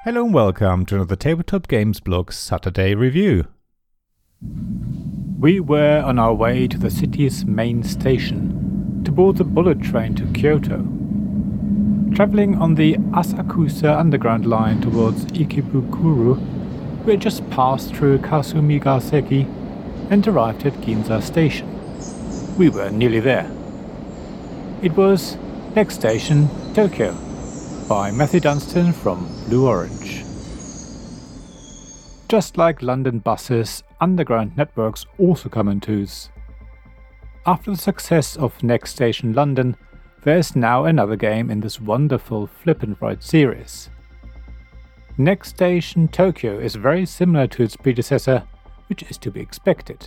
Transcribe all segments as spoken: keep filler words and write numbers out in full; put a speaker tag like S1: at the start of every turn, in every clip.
S1: Hello and welcome to another Tabletop Games Blog Saturday review. We were on our way to the city's main station to board the bullet train to Kyoto. Travelling on the Asakusa Underground Line towards Ikebukuro, we had just passed through Kasumigaseki and arrived at Ginza Station. We were nearly there. It was Next Station, Tokyo, by Matthew Dunstan from Blue Orange. Just like London buses, underground networks also come in twos. After the success of Next Station London, there is now another game in this wonderful Flip and Write series. Next Station Tokyo is very similar to its predecessor, which is to be expected.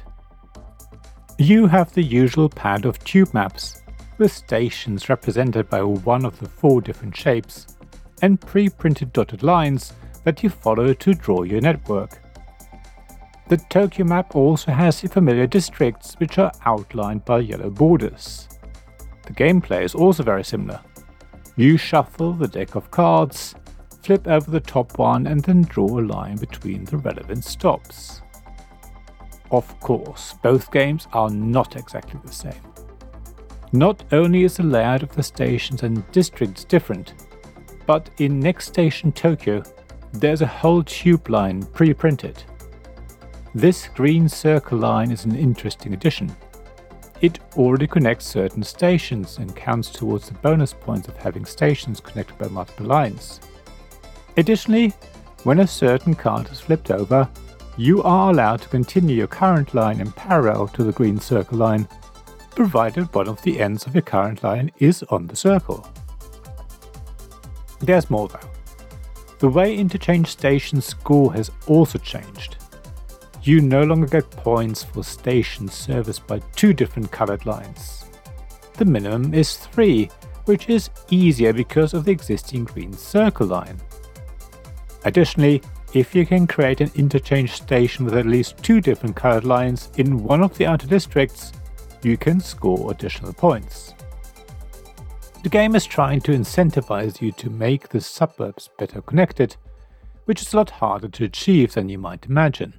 S1: You have the usual pad of tube maps, with stations represented by one of the four different shapes, and pre-printed dotted lines that you follow to draw your network. The Tokyo map also has the familiar districts, which are outlined by yellow borders. The gameplay is also very similar. You shuffle the deck of cards, flip over the top one and then draw a line between the relevant stops. Of course, both games are not exactly the same. Not only is the layout of the stations and districts different, but in Next Station Tokyo, there's a whole tube line pre-printed. This green circle line is an interesting addition. It already connects certain stations and counts towards the bonus points of having stations connected by multiple lines. Additionally, when a certain card is flipped over, you are allowed to continue your current line in parallel to the green circle line, provided one of the ends of your current line is on the circle. There's more though. The way interchange stations score has also changed. You no longer get points for stations serviced by two different colored lines. The minimum is three, which is easier because of the existing green circle line. Additionally, if you can create an interchange station with at least two different colored lines in one of the outer districts, you can score additional points. The game is trying to incentivize you to make the suburbs better connected, which is a lot harder to achieve than you might imagine.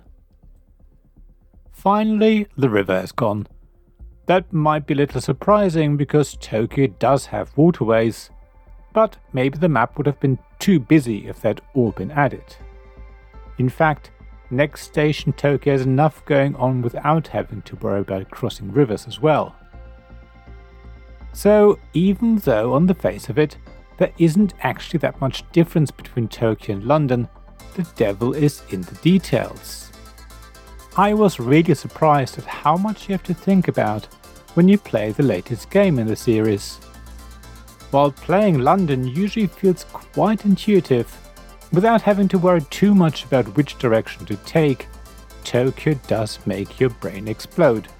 S1: Finally, the river is gone. That might be a little surprising because Tokyo does have waterways, but maybe the map would have been too busy if they'd all been added. In fact, Next Station Tokyo has enough going on without having to worry about crossing rivers as well. So even though on the face of it, there isn't actually that much difference between Tokyo and London, the devil is in the details. I was really surprised at how much you have to think about when you play the latest game in the series. While playing London usually feels quite intuitive, without having to worry too much about which direction to take, Tokyo does make your brain explode.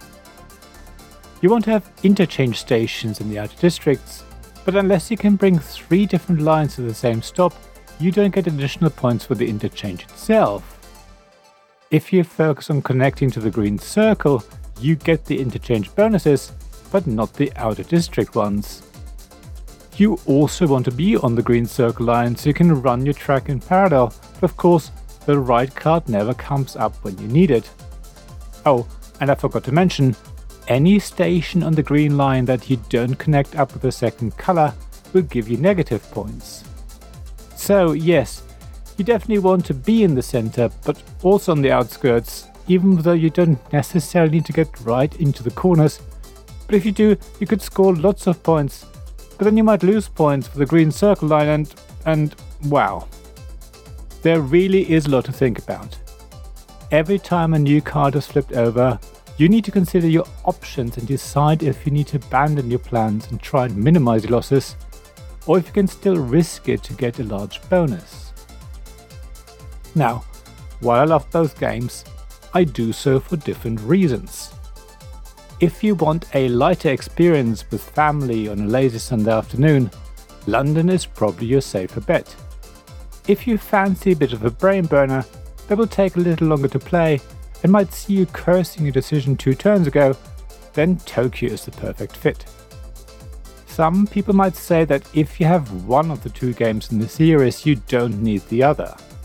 S1: You want to have interchange stations in the outer districts, but unless you can bring three different lines to the same stop, you don't get additional points for the interchange itself. If you focus on connecting to the green circle, you get the interchange bonuses, but not the outer district ones. You also want to be on the green circle line so you can run your track in parallel, but of course the right card never comes up when you need it. Oh, and I forgot to mention, any station on the green line that you don't connect up with the second color will give you negative points. So yes, you definitely want to be in the center, but also on the outskirts, even though you don't necessarily need to get right into the corners. But if you do, you could score lots of points. But then you might lose points for the green circle line and, and wow. There really is a lot to think about. Every time a new card is flipped over, you need to consider your options and decide if you need to abandon your plans and try and minimize your losses, or if you can still risk it to get a large bonus. Now, while I love both games, I do so for different reasons. If you want a lighter experience with family on a lazy Sunday afternoon, London is probably your safer bet. If you fancy a bit of a brain burner that will take a little longer to play and might see you cursing your decision two turns ago, then Tokyo is the perfect fit. Some people might say that if you have one of the two games in the series, you don't need the other.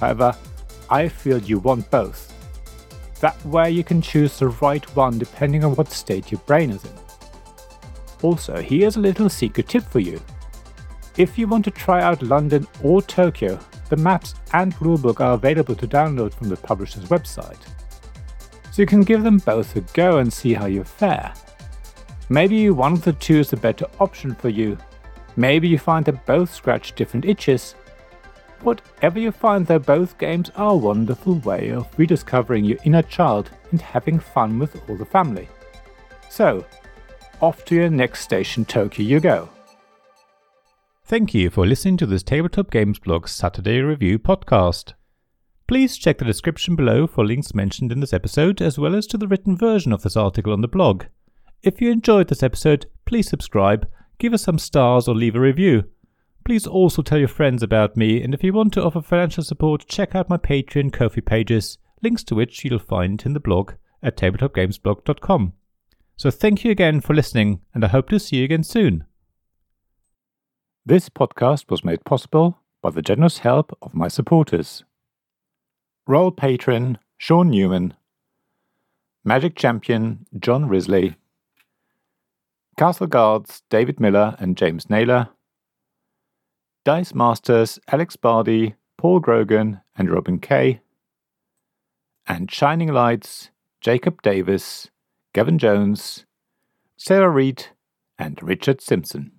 S1: However, I feel you want both. That way you can choose the right one depending on what state your brain is in. Also, here's a little secret tip for you. If you want to try out London or Tokyo, the maps and rulebook are available to download from the publisher's website. So you can give them both a go and see how you fare. Maybe one of the two is the better option for you. Maybe you find that both scratch different itches. Whatever you find though, both games are a wonderful way of rediscovering your inner child and having fun with all the family. So, off to your next station, Tokyo you go.
S2: Thank you for listening to this Tabletop Games Blog Saturday Review podcast. Please check the description below for links mentioned in this episode, as well as to the written version of this article on the blog. If you enjoyed this episode, please subscribe, give us some stars or leave a review. Please also tell your friends about me, and if you want to offer financial support, check out my Patreon and Ko-fi pages, links to which you'll find in the blog at tabletop games blog dot com. So thank you again for listening, and I hope to see you again soon.
S1: This podcast was made possible by the generous help of my supporters. Royal Patron Sean Newman, Magic Champion John Risley, Castle Guards David Miller and James Naylor, Dice Masters Alex Bardi, Paul Grogan and Robin Kay, and Shining Lights Jacob Davis, Gavin Jones, Sarah Reed and Richard Simpson.